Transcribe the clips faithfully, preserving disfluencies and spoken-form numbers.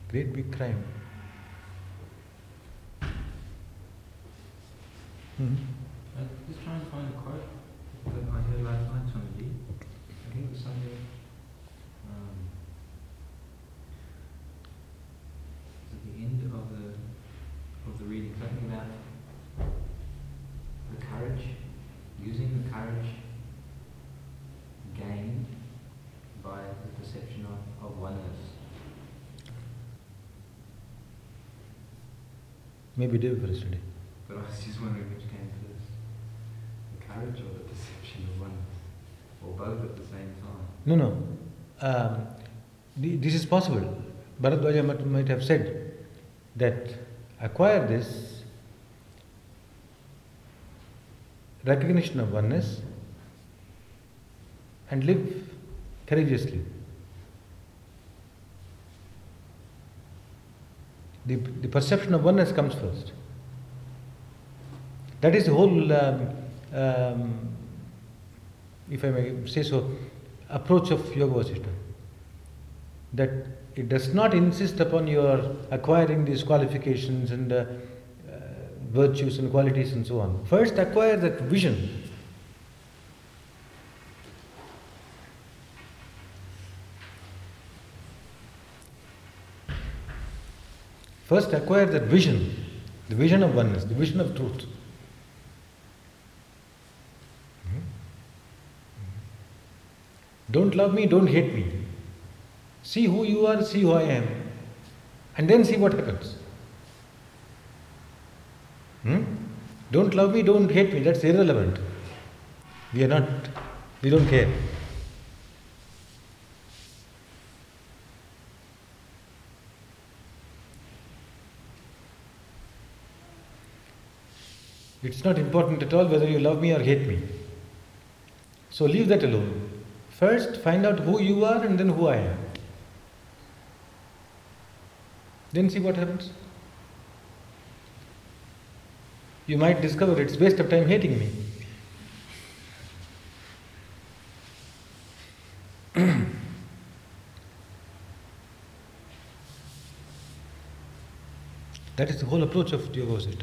Great big crime. Hmm. I was just trying to find a quote that I heard last night, Swamiji. I think it was something. Um, at the end of the of the reading, something about the courage, using the courage gained by the perception of, of oneness. Maybe do for yesterday. But I was just wondering which came first, the courage or the perception of oneness, or both at the same time. No, no. Um, th- this is possible. Bharadwaja might, might have said that acquire this recognition of oneness and live courageously. The, the perception of oneness comes first. That is the whole, um, um, if I may say so, approach of Yoga Vasishtha. That it does not insist upon your acquiring these qualifications and uh, uh, virtues and qualities and so on. First, acquire that vision. First, acquire that vision, the vision of oneness, the vision of truth. Don't love me, don't hate me. See who you are, see who I am, and then see what happens. Hmm? Don't love me, don't hate me, that's irrelevant. We are not, we don't care. It's not important at all whether you love me or hate me. So leave that alone. First, find out who you are and then who I am. Then see what happens. You might discover it's waste of time hating me. That is the whole approach of Yoga Vasishtha.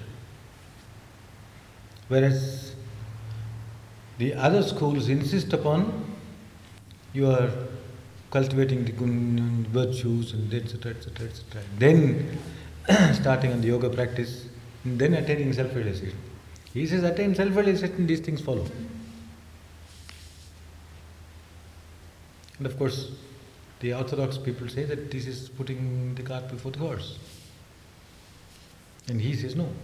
Whereas the other schools insist upon you are cultivating the gun, virtues and et cetera, et cetera, et cetera. Then starting on the yoga practice, and then attaining self-realization. He says, attain self-realization, these things follow. And of course, the orthodox people say that this is putting the cart before the horse. And he says no.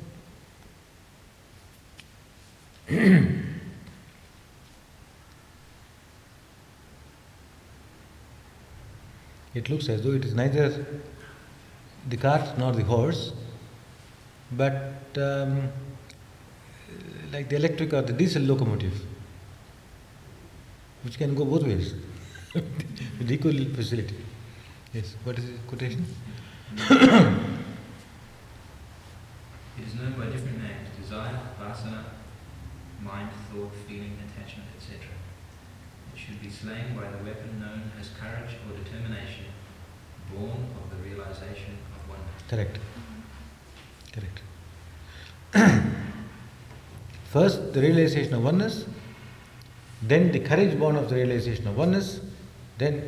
It looks as though it is neither the cart nor the horse, but um, like the electric or the diesel locomotive, which can go both ways with equal facility. Yes, what is the quotation? It is known by different names: desire, vasana, mind, thought, feeling, attachment, et cetera. It should be slain by the weapon known as courage or determination, born of the realization of oneness. Correct. Correct. First, the realization of oneness, then the courage born of the realization of oneness, then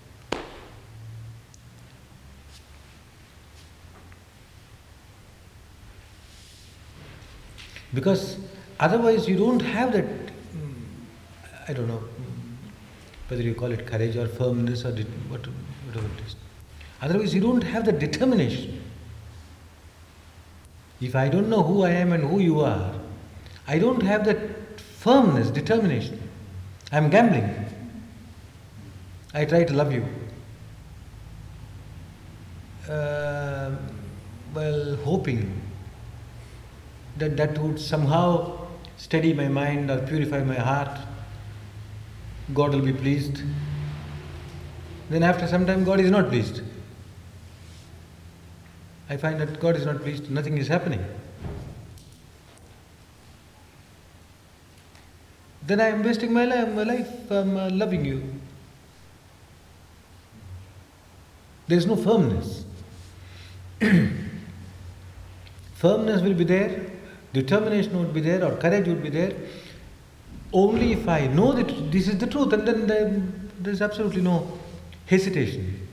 because otherwise you don't have that, I don't know whether you call it courage or firmness or whatever it is. Otherwise you don't have the determination. If I don't know who I am and who you are, I don't have that firmness, determination. I am gambling. I try to love you. Uh, well, hoping that that would somehow steady my mind or purify my heart. God will be pleased. Then after some time God is not pleased. I find that God is not pleased, nothing is happening. Then I am wasting my life, my life um, uh, loving you. There is no firmness. Firmness will be there, determination would be there, or courage would be there, only if I know that this is the truth, and then there, there's absolutely no hesitation.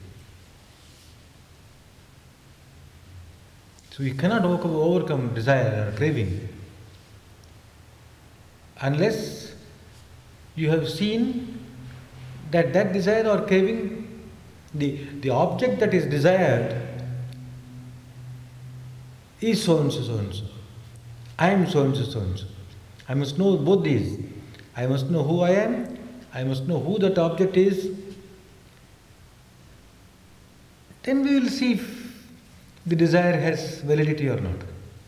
So you cannot overcome, overcome desire or craving unless you have seen that that desire or craving, the, the object that is desired is so and so, so and so. I am so and so, so and so. I must know both these. I must know who I am, I must know who that object is. Then we will see if the desire has validity or not.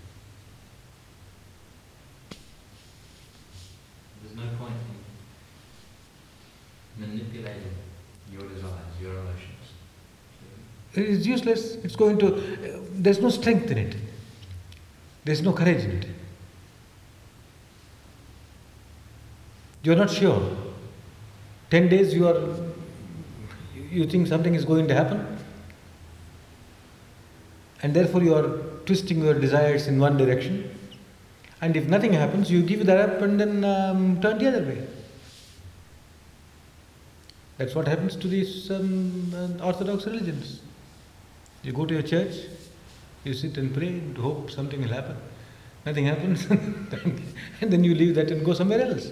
There's no point in manipulating your desires, your emotions. It is useless. It's going to, uh, there's no strength in it. There's no courage in it. You're not sure. Ten days you are, you think something is going to happen, and therefore you are twisting your desires in one direction. And if nothing happens, you give that up and then um, turn the other way. That's what happens to these um, uh, orthodox religions. You go to your church, you sit and pray and hope something will happen. Nothing happens, and then you leave that and go somewhere else.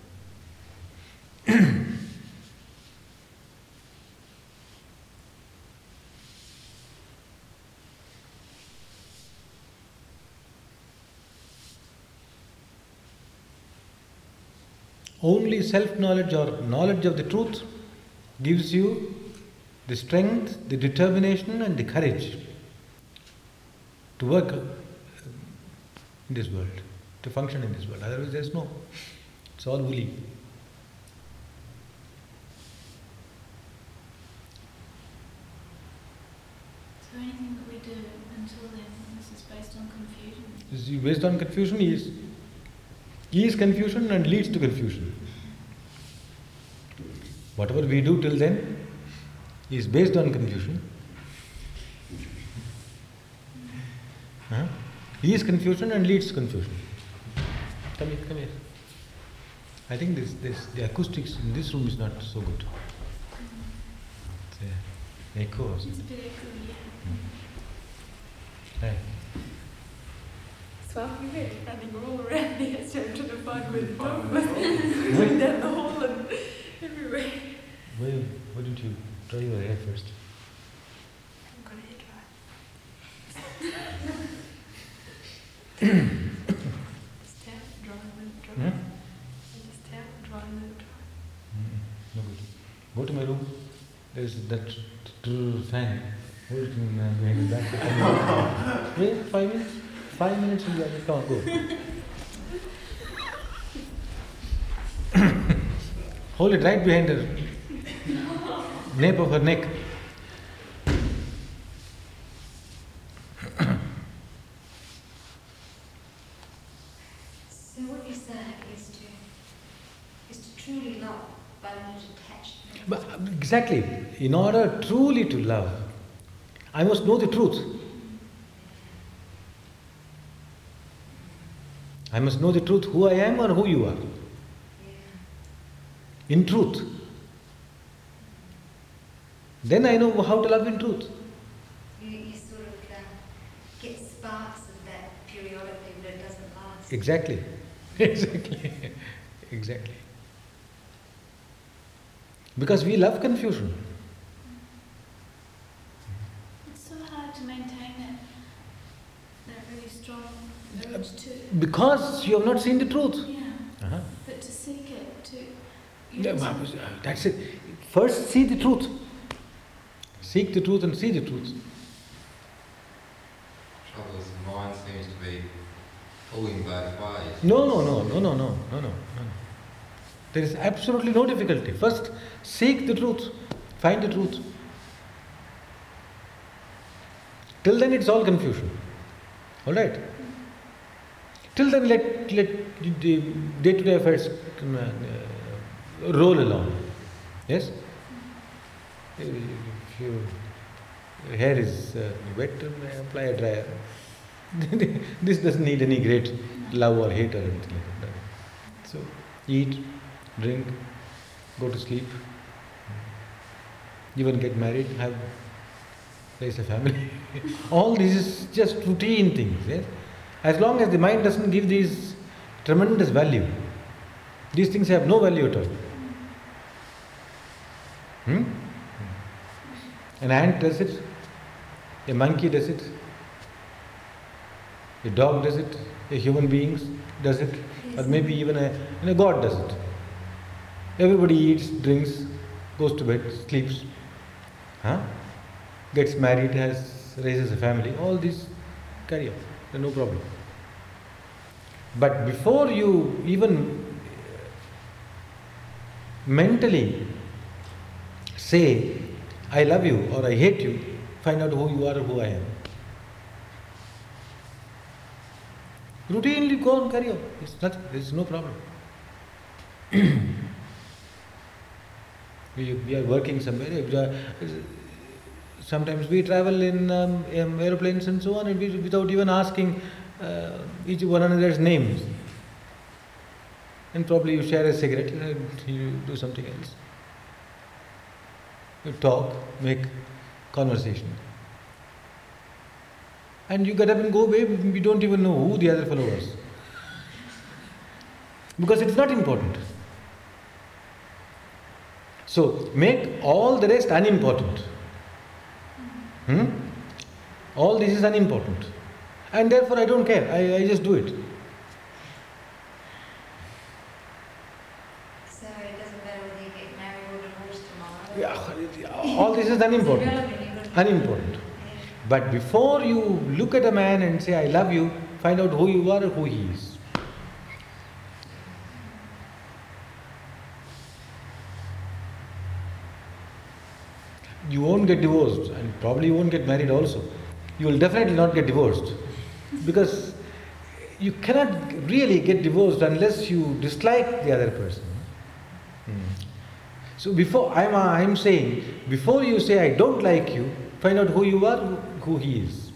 Only self-knowledge or knowledge of the truth gives you the strength, the determination and the courage to work in this world, to function in this world. Otherwise there's no, it's all woolly. So anything that we do until then, this is based on confusion? This is based on confusion, is, is confusion and leads to confusion. Whatever we do till then is based on confusion. Huh? Is confusion and leads to confusion. Come here, come here. I think this, this, the acoustics in this room is not so good. It's an echo or It's a something. bit echoey, yeah. Right. So after we were running all around the estate trying to find where the dog was, going down the hall and everywhere. Why, why didn't you dry your hair first? I've got a hair dryer. Just towel, dry, let it dry. Hmm? Just towel, dry, let it dry. Mm, no good. Go to my room. There's that t- fan. Hold it in, uh, behind the back. Wait, five minutes. Five minutes and you have to come on, go. Hold it right behind her nape of her neck. So what you're saying is to is to truly love by not attachment. But uh, exactly. In order truly to love, I must know the truth. I must know the truth, who I am or who you are. Yeah. In truth. Then I know how to love in truth. You, you sort of uh, get sparks of that periodically, but it doesn't last. Exactly. Exactly. Exactly. Because we love confusion. It's so hard to maintain that, that really strong urge to, Because you have not seen the truth. yeah, Uh-huh. but to seek it, to Yeah, use but, it. uh, that's it. First see the truth. Seek the truth and see the truth. Trouble is, the mind seems to be pulling both ways. No, no, no, no, no, no, no, no, no. There is absolutely no difficulty. First, seek the truth. Find the truth. Till then it's all confusion. Alright? Till then let, let the day-to-day affairs um, uh, roll along. Yes? If you hair is uh, wet, uh, apply a dryer. This doesn't need any great love or hate or anything like that. So, eat, drink, go to sleep, even get married, have, raise a family. All this is just routine things. Yes? As long as the mind doesn't give these tremendous value, these things have no value at all. Hmm? An ant does it, a monkey does it, a dog does it, a human being does it, or maybe even a, and a god does it. Everybody eats, drinks, goes to bed, sleeps, huh? Gets married, has raises a family. All these carry on. There's no problem. But before you even mentally say, I love you or I hate you, find out who you are or who I am. Routinely go on, carry on. It's nothing, there's no problem. we, we are working somewhere. Sometimes we travel in um, um, aeroplanes and so on, and we, without even asking uh, each one another's names. And probably you share a cigarette and you do something else. You talk, make conversation. And you get up and go away, we don't even know who the other fellow was. Because it's not important. So, make all the rest unimportant. Hmm? All this is unimportant. And therefore I don't care, I, I just do it. So it doesn't matter whether you get married or divorced tomorrow? Yeah, all this is unimportant. Unimportant. But before you look at a man and say, I love you, find out who you are or who he is. You won't get divorced, and probably you won't get married also. You will definitely not get divorced. Because you cannot really get divorced unless you dislike the other person. Hmm. So before, I'm, I'm saying, before you say, I don't like you, find out who you are, who he is.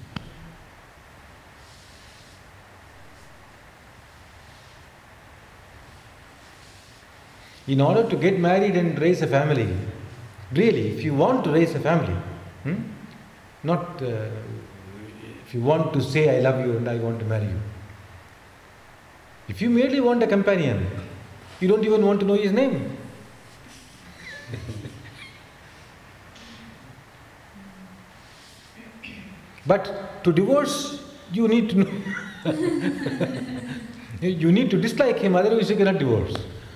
In order to get married and raise a family, really, if you want to raise a family, hmm, not uh, if you want to say, I love you and I want to marry you. If you merely want a companion, you don't even want to know his name. But to divorce, you need to know. You need to dislike him, otherwise you cannot divorce.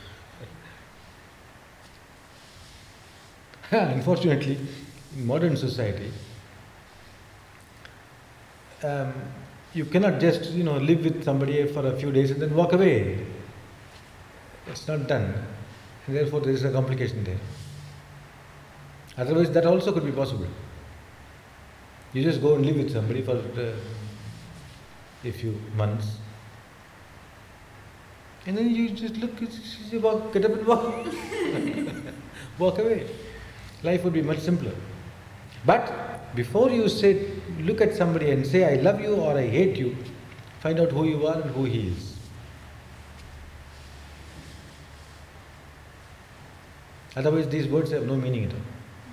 Unfortunately, in modern society, um, you cannot just, you know, live with somebody for a few days and then walk away. It's not done. And therefore, there is a complication there. Otherwise, that also could be possible. You just go and live with somebody for uh, a few months, and then you just look, you walk, get up and walk, walk away. Life would be much simpler. But before you say, look at somebody and say, I love you or I hate you, find out who you are and who he is. Otherwise, these words have no meaning at all.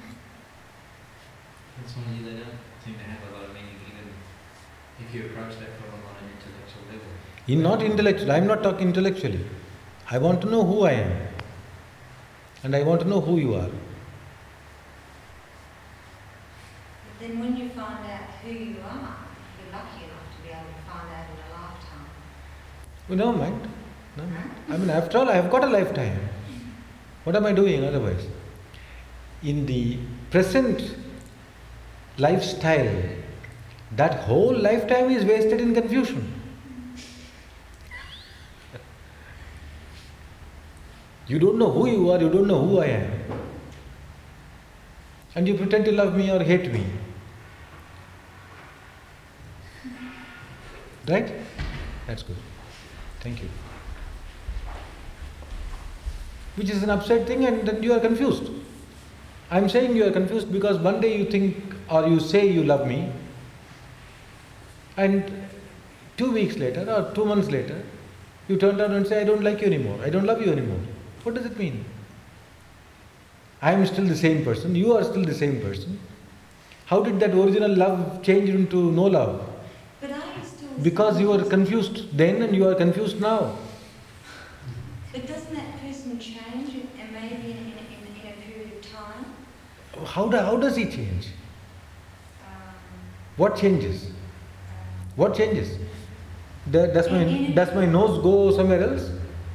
It's only they don't seem to have a lot of meaning, even if you approach that problem on an intellectual level. In not intellectual, I am not talking intellectually. I want to know who I am. And I want to know who you are. But then when you find out who you are, you're lucky enough to be able to find out in a lifetime. Oh, never mind. No mind. I mean, after all, I have got a lifetime. What am I doing otherwise? In the present lifestyle, that whole lifetime is wasted in confusion. You don't know who you are, you don't know who I am. And you pretend to love me or hate me. Right? That's good. Thank you. Which is an upside thing, and then you are confused. I am saying you are confused because one day you think or you say you love me, and two weeks later or two months later, you turn around and say, I don't like you anymore, I don't love you anymore. What does it mean? I am still the same person, you are still the same person. How did that original love change into no love? But are you still... Because you were confused then and you are confused now. But doesn't that person change, and maybe in, in, in, in a period of time? How, do, how does he change? Um, What changes? um, What changes? Do- Does my, In- does my nose go somewhere else?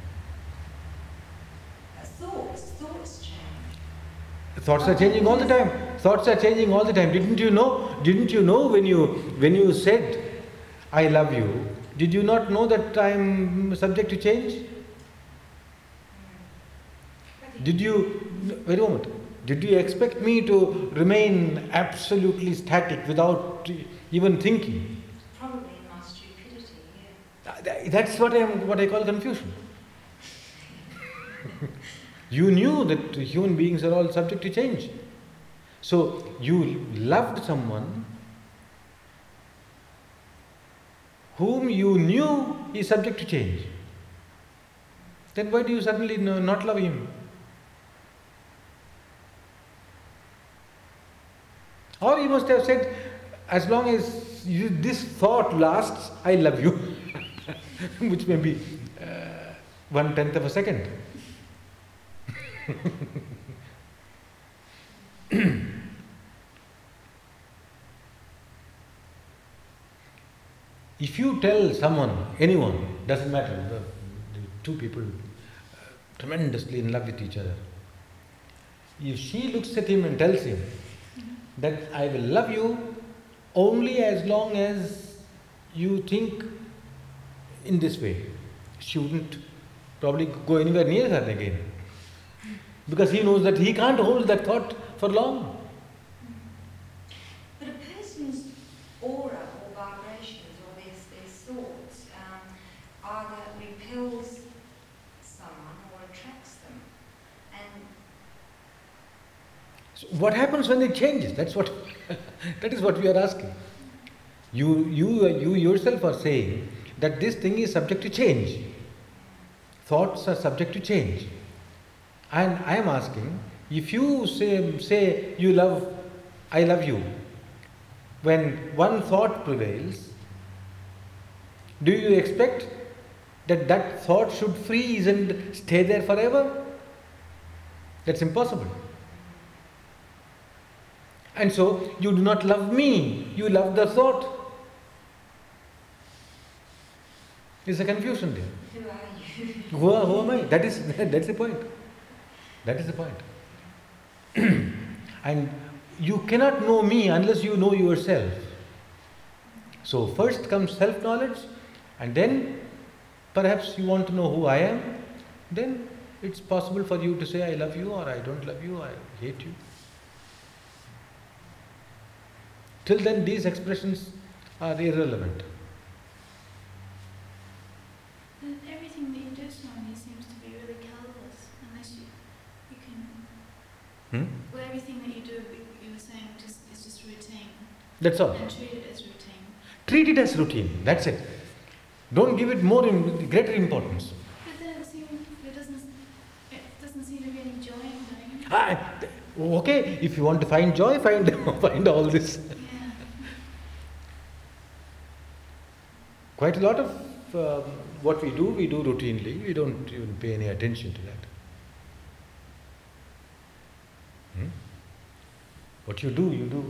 thoughts, thoughts change. Thoughts are changing all the time. Thoughts are changing all the time. Didn't you know? Didn't you know when you when you said, I love you, did you not know that I am subject to change? Did you, wait a moment, did you expect me to remain absolutely static without even thinking? Probably in my stupidity, yeah. Th- That's what I am, what I call confusion. You knew that human beings are all subject to change. So you loved someone whom you knew is subject to change. Then why do you suddenly no- not love him? Or you must have said, as long as you, this thought lasts, I love you. Which may be uh, one tenth of a second. If you tell someone, anyone, doesn't matter, the, the two people uh, tremendously in love with each other, if she looks at him and tells him that I will love you only as long as you think in this way, she wouldn't probably go anywhere near her again. Because he knows that he can't hold that thought for long. But a person's aura or vibrations or their, their thoughts um, either repels someone or attracts them. And So what happens when it changes? That's what that is what we are asking. You you you yourself are saying that this thing is subject to change. Thoughts are subject to change. And I am asking, if you say say you love, I love you, when one thought prevails, do you expect that that thought should freeze and stay there forever? That's impossible. And so you do not love me, you love the thought. There's a confusion there. who are you? Who, are, who am I? That is that's the point. That is the point. And you cannot know me unless you know yourself. So first comes self-knowledge, and then perhaps you want to know who I am. Then it's possible for you to say I love you, or I don't love you, I hate you. Till then these expressions are irrelevant. And everything that you do, Swami, seems to be really colourless, unless you, you can. Hmm? Well, everything that you do, you were saying, just is just routine, That's all. and treat it as routine. Treat it as routine. That's it. Don't give it more in, greater importance. But then it seems it doesn't. It doesn't seem to be any joy in doing it. Ah, okay, if you want to find joy, find find all this. Yeah. Quite a lot of um, what we do, we do routinely. We don't even pay any attention to that. Hmm? What you do, you do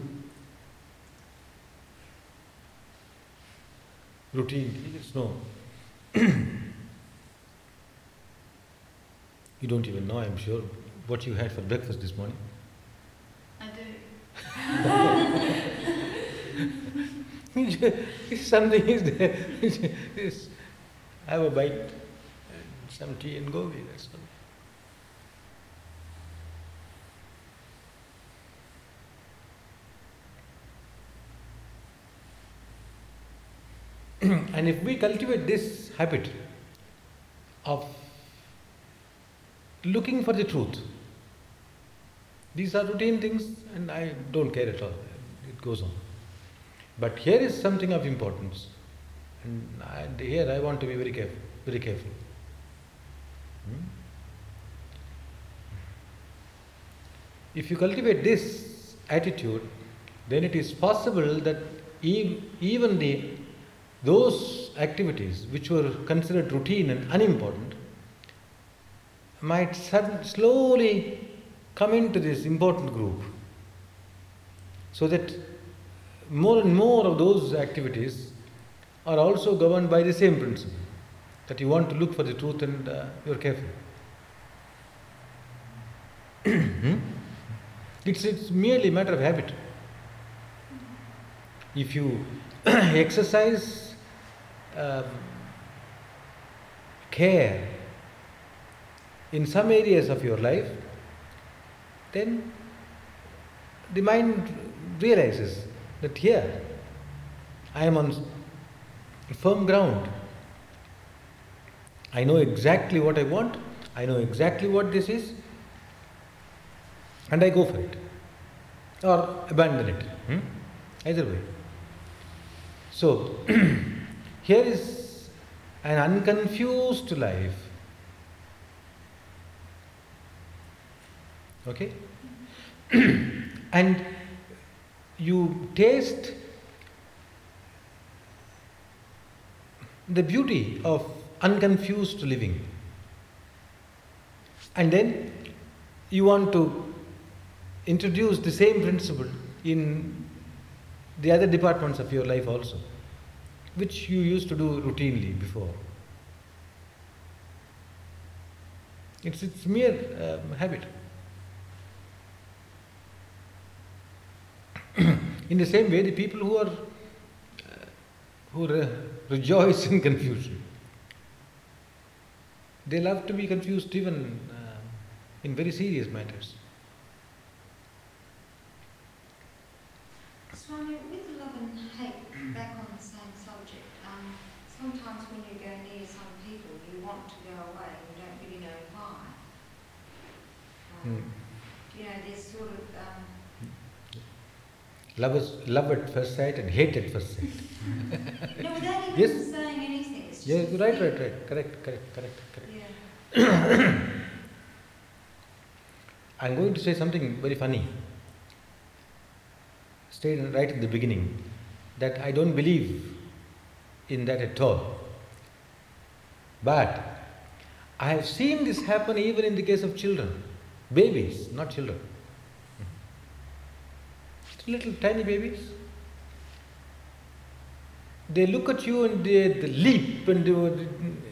routinely. It's no. You don't even know, I'm sure, what you had for breakfast this morning. I do. Something is there. Just have a bite, and some tea and go away. That's all. And if we cultivate this habit of looking for the truth, these are routine things, and I don't care at all. It goes on. But here is something of importance. And I, here I want to be very careful, very careful. Hmm? If you cultivate this attitude, then it is possible that ev- even the those activities which were considered routine and unimportant might sudden, slowly come into this important group, so that more and more of those activities are also governed by the same principle, that you want to look for the truth and uh, you are careful. Hmm? It's, it's merely a matter of habit. If you exercise um, care in some areas of your life, then the mind realizes that here I am on firm ground. I know exactly what I want, I know exactly what this is, and I go for it or abandon it. Hmm? Either way. So, here is an unconfused life. Okay? And you taste the beauty of unconfused living. And then you want to introduce the same principle in the other departments of your life also, which you used to do routinely before. It's, it's mere um, habit. In the same way, the people who are uh, who re- rejoice in confusion, they love to be confused even uh, in very serious matters. Swami, with love and hate, back on the same subject, um, sometimes when you go near some people, you want to go away and you don't really know why. Um, Hmm. You know, there's sort of... Um, Love is love at first sight and hate at first sight. no, without even Yes. saying anything. It's just Yes, a right, feeling. right, right. Correct, correct, correct, correct. Yeah. I'm going to say something very funny. Stayed right in the beginning that I don't believe in that at all. But I have seen this happen even in the case of children, babies, not children. Little tiny babies. They look at you and they, they leap and they,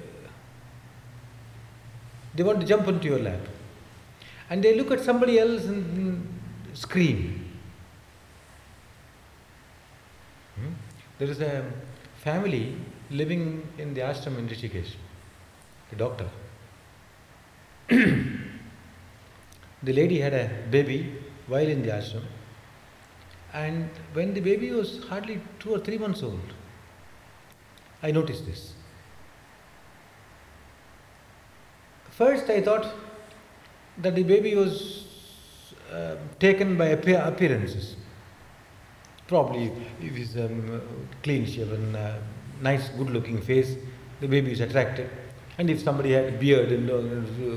they want to jump into your lap. And they look at somebody else and scream. Hmm? There is a family living in the ashram in Rishikesh, a doctor. The lady had a baby while in the ashram. And when the baby was hardly two or three months old, I noticed this. First I thought that the baby was uh, taken by appear- appearances. Probably if he's um, clean shaven, uh, nice good looking face, the baby is attracted. And if somebody had a beard and uh,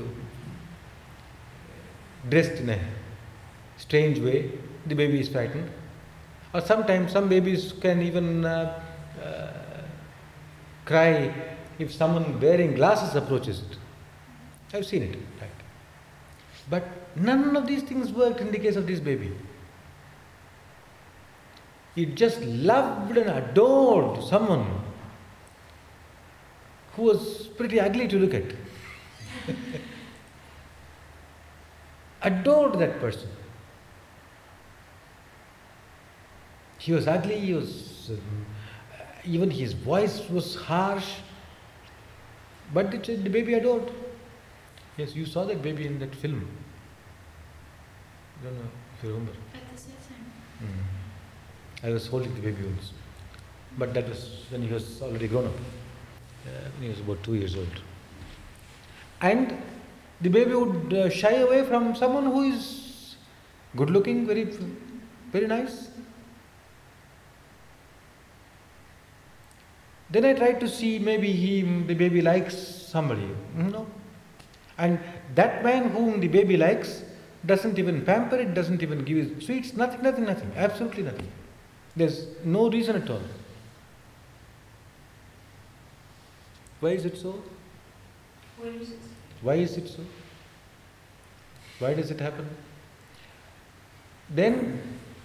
dressed in a strange way, the baby is frightened. Or sometimes some babies can even uh, uh, cry if someone wearing glasses approaches it. I've seen it, right? But none of these things worked in the case of this baby. It just loved and adored someone who was pretty ugly to look at. Adored that person. He was ugly, he was, um, even his voice was harsh, but the, the baby adored. Yes, you saw that baby in that film. I don't know if you remember. At the same. Mm. I was holding the baby once, but that was when he was already grown up. Uh, when he was about two years old. And the baby would uh, shy away from someone who is good looking, very, very nice. Then I try to see maybe he, the baby likes somebody. No. And that man whom the baby likes doesn't even pamper it, doesn't even give it sweets, nothing, nothing, nothing, absolutely nothing. There's no reason at all. Why is it so? Where is it? Why is it so? Why does it happen? Then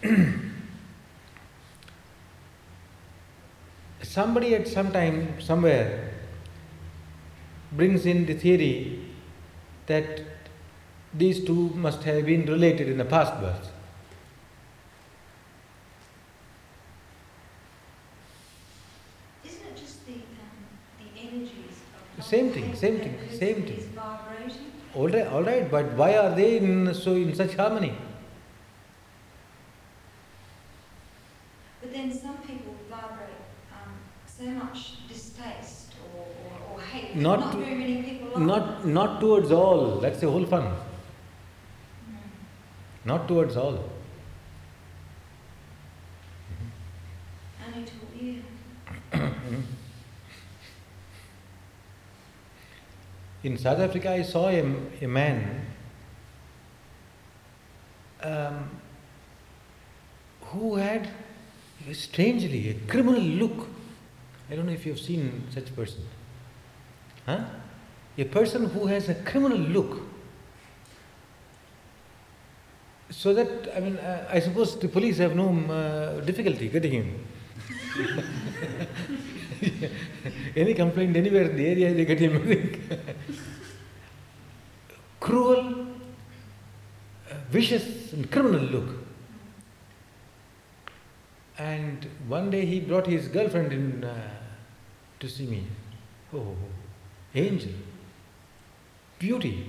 somebody at some time, somewhere, brings in the theory that these two must have been related in a past birth. Isn't it just the um, the energies of Same love thing, that- same that thing, is- same is thing. vibrating? All right, all right, but why are they in, so in such harmony? But then some people vibrate um, so much distaste or, or, or hate. Not Not to- very many people like Not, not towards all. That's the whole fun. Mm. Not towards all. Only to you. In South Africa, I saw a, a man um, who had strangely a criminal look. I don't know if you have seen such a person. Huh? A person who has a criminal look. So that, I mean, uh, I suppose the police have no um, uh, difficulty getting him. Any complaint anywhere in the area, they get him. I think. Cruel, uh, vicious, and criminal look. And one day he brought his girlfriend in uh, to see me. Oh, angel, beauty.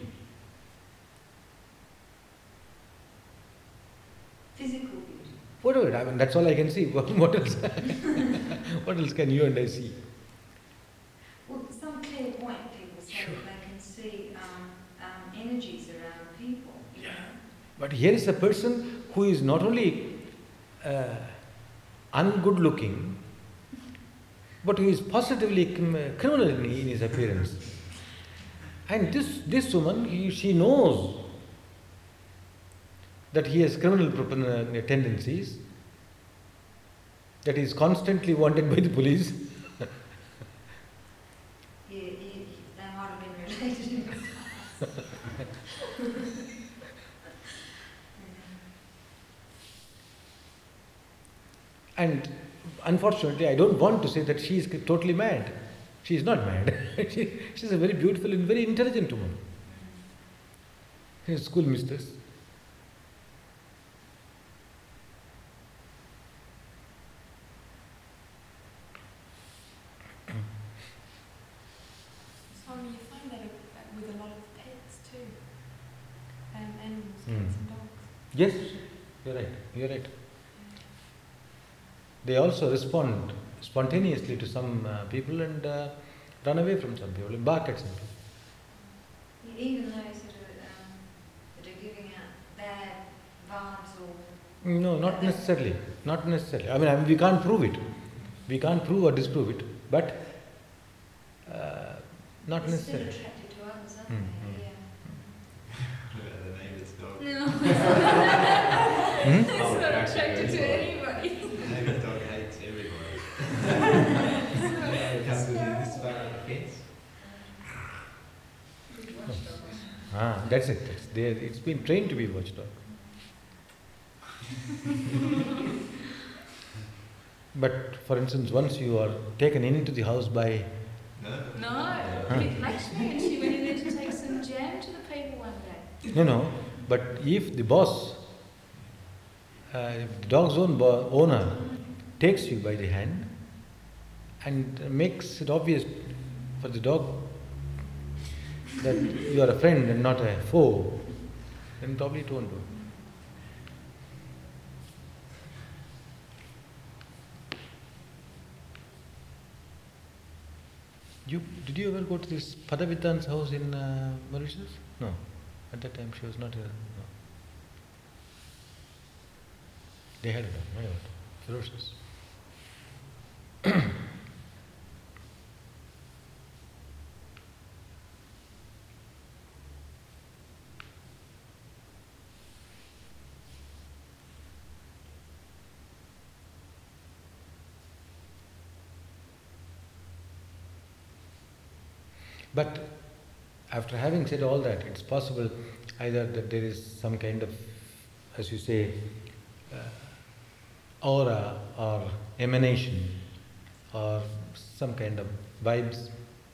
Physical beauty. Whatever, I mean, that's all I can see. What, what else? What else can you and I see? Well, some clairvoyant people say Sure. that they can see um, um, energies around people. You know? But here is a person who is not only uh, ungood looking, but who is positively crim- criminal in, in his appearance. And this, this woman, he, she knows that he has criminal prop- uh, tendencies, that he is constantly wanted by the police. Yeah, yeah, they might have been related in the past. And unfortunately, I don't want to say that she is totally mad. She is not mad. she, she is a very beautiful and very intelligent woman. She is a school mistress. Swami, you find that uh, with a lot of pets too, um, animals, cats Mm. and dogs. Yes, you're right. You're right. They also respond spontaneously to some uh, people and uh, run away from some people and bark at some people. Even those that are, um, that are giving out bad vibes or No, not necessarily. Not necessarily. I mean, I mean, we can't prove it. We can't prove or disprove it, but uh, not they're still necessarily. attracted to others, aren't Mm, they? The neighbour's dog. Yeah. Hmm? It's not attracted to anybody. The neighbour's dog hates everybody. It comes within this far of the fence. Ah, that's it. That's there. It's been trained to be watchdog. But for instance, once you are taken into the house by No? No, with Lakshmi, and she went in there to take some jam to the people one day. no, no. But if the boss, uh, if the dog's own bo- owner, takes you by the hand and makes it obvious for the dog that you are a friend and not a foe, then probably it won't do. You did you ever go to this Padavitan's house in uh, Mauritius? No, at that time she was not here. No. They had it. My God, ferocious. But after having said all that, it's possible either that there is some kind of, as you say, uh, aura or emanation or some kind of vibes,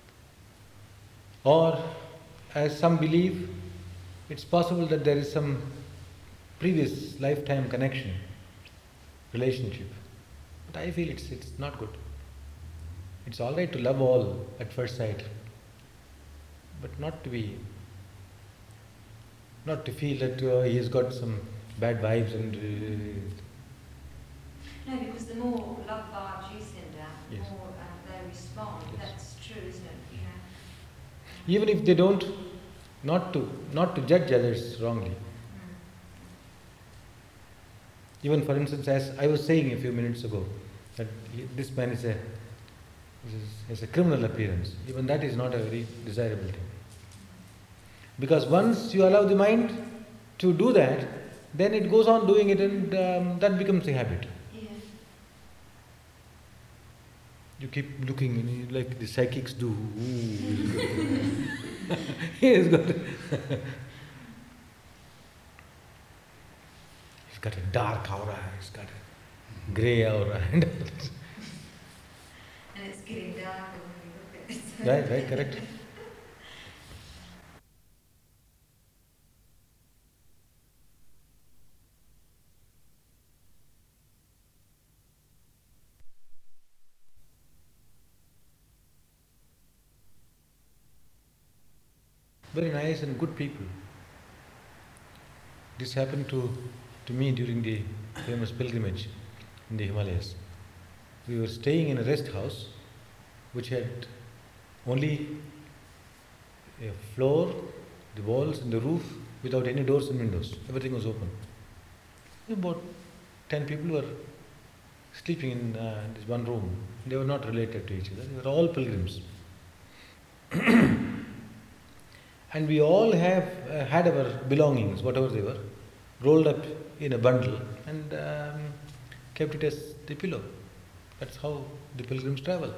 or as some believe, it's possible that there is some previous lifetime connection, relationship. But I feel it's it's not good. It's all right to love all at first sight, but not to be, not to feel that uh, he has got some bad vibes and. Uh, No, because the more love vibes you send out, the Yes. more uh, they respond. Yes. That's true, isn't it? You know. even if they don't, not to not to judge others wrongly. Mm. Even for instance, as I was saying a few minutes ago, that he- this man is a is, has a criminal appearance. Even that is not a very desirable thing. Because once you allow the mind to do that, then it goes on doing it, and um, that becomes a habit. Yeah. You keep looking, and you- like the psychics do. Ooh, he has got. He's got a dark aura. He's got a grey aura, and And it's getting darker when we look at it. right, right, correct. Very nice and good people. This happened to, to me during the famous pilgrimage in the Himalayas. We were staying in a rest house which had only a floor, the walls and the roof without any doors and windows. Everything was open. About ten people were sleeping in uh, this one room. They were not related to each other. They were all pilgrims. And we all have uh, had our belongings, whatever they were, rolled up in a bundle and um, kept it as the pillow. That's how the pilgrims travel.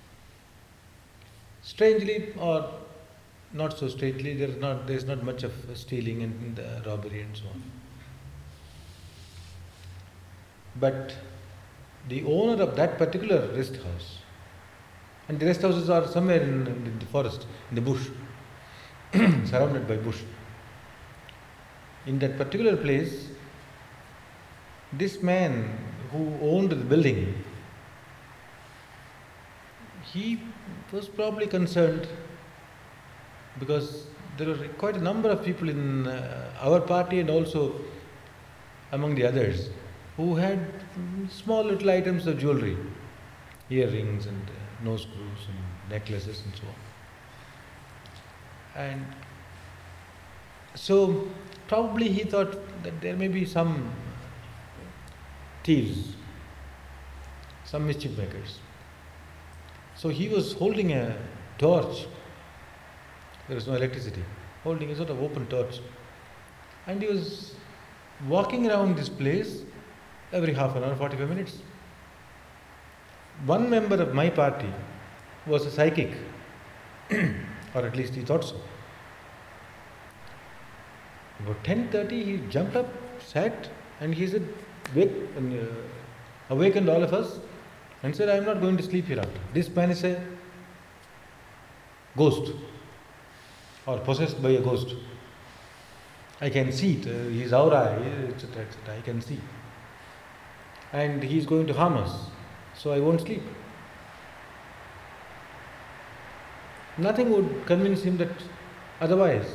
Strangely or not so strangely, there is not there is not much of stealing and uh, robbery and so on. But the owner of that particular rest house, and the rest houses are somewhere in, in the forest, in the bush, surrounded by bush. In that particular place, this man who owned the building, he was probably concerned because there were quite a number of people in uh, our party and also among the others who had mm, small little items of jewelry, earrings and uh, nose screws and necklaces and so on. And so probably he thought that there may be some thieves, some mischief makers. So he was holding a torch. There was no electricity. Holding a sort of open torch. And he was walking around this place every half an hour, forty-five minutes. One member of my party was a psychic, or at least he thought so. About ten thirty, he jumped up, sat, and he said, Wake, and, uh, awakened all of us and said, I am not going to sleep here after. This man is a ghost or possessed by a ghost. I can see it, uh, his aura, et cetera, et cetera. I can see. And he is going to harm us, so I won't sleep. Nothing would convince him that otherwise.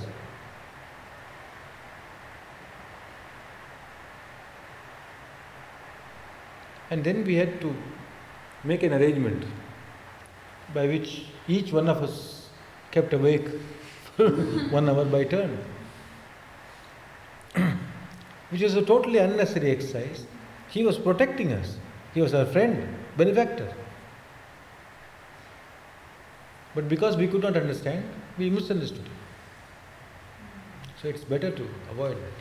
And then we had to make an arrangement by which each one of us kept awake for one hour by turn, which was a totally unnecessary exercise. He was protecting us. He was our friend, benefactor. But because we could not understand, we misunderstood him. So it's better to avoid that.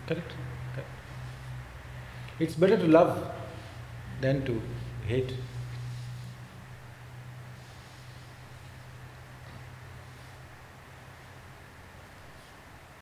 Correct? Correct. It's better to love than to hate.